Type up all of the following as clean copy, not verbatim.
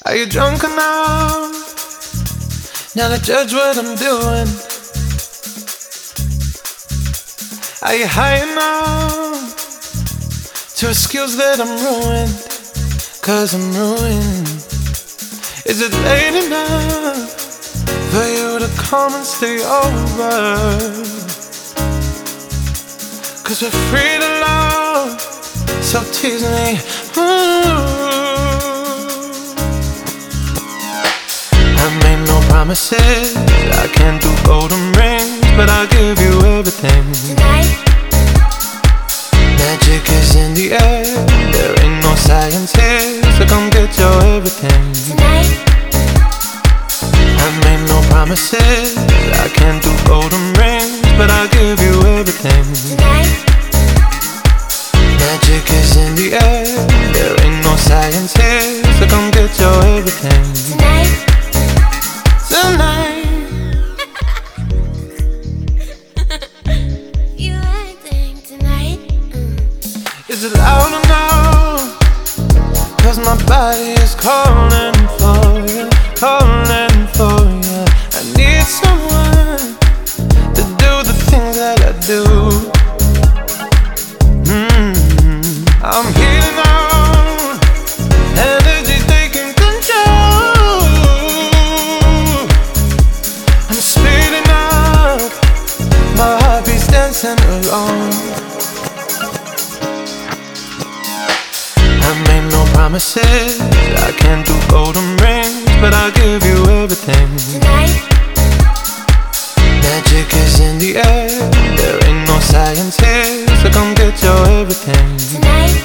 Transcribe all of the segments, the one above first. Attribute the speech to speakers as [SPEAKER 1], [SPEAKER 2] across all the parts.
[SPEAKER 1] Are you drunk enough now to judge what I'm doing? Are you high enough to excuse that I'm ruined? 'Cause I'm ruined. Is it late enough for you to come and stay over? 'Cause we're free to love, so tease me. I made no promises, I can't do golden rings, but I'll give you everything.
[SPEAKER 2] Tonight,
[SPEAKER 1] Magic is in the air, there ain't no science here, so come get your everything.
[SPEAKER 2] tonight,
[SPEAKER 1] I made no promises, I can't do golden rings, but I'll give you everything.
[SPEAKER 2] tonight,
[SPEAKER 1] Magic is in the air, there ain't no science here, so come get your everything.
[SPEAKER 2] tonight.
[SPEAKER 1] Tonight,
[SPEAKER 2] You acting tonight.
[SPEAKER 1] is it loud enough? 'Cause my body is calling for you, calling for you. I need someone to do the things that I do. I'm healing out, energy taking control. I'm speeding up, my heartbeat's dancing along. I made no promises, I can't do golden rings, but I'll give you everything.
[SPEAKER 2] Tonight,
[SPEAKER 1] Magic is in the air, there ain't no science here, so come get your everything.
[SPEAKER 2] tonight,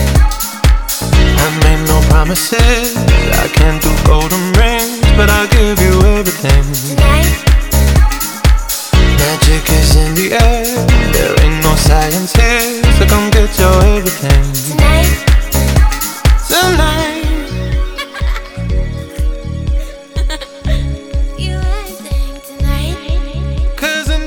[SPEAKER 1] I made no promises, I can't do golden rings, but I'll give you everything.
[SPEAKER 2] tonight,
[SPEAKER 1] Magic is in the air, there ain't no science here, so come get your everything.
[SPEAKER 2] tonight.
[SPEAKER 1] Tonight,
[SPEAKER 2] You acting tonight.
[SPEAKER 1] 'cause I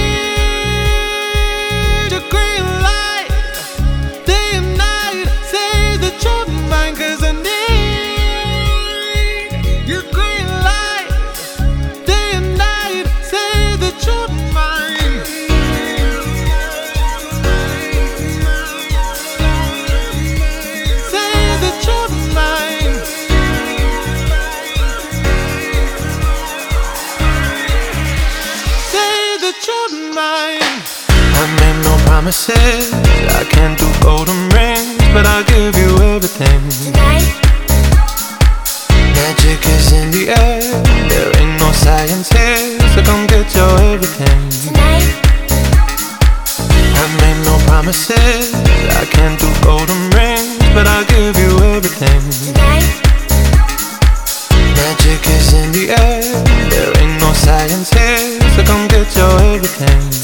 [SPEAKER 1] need your green light, day and night, say that you're mine. 'Cause I need your green light, day and night, say that you're mine. Say that you're mine. Say that you're mine. I made no promises, I can't do golden rings, but I'll give you everything.
[SPEAKER 2] Tonight,
[SPEAKER 1] Magic is in the air, there ain't no science here, so come get your everything.
[SPEAKER 2] tonight,
[SPEAKER 1] I made no promises, I can't do golden rings, but I'll give you everything.
[SPEAKER 2] tonight,
[SPEAKER 1] Magic is in the air, there ain't no science here, so come get your everything.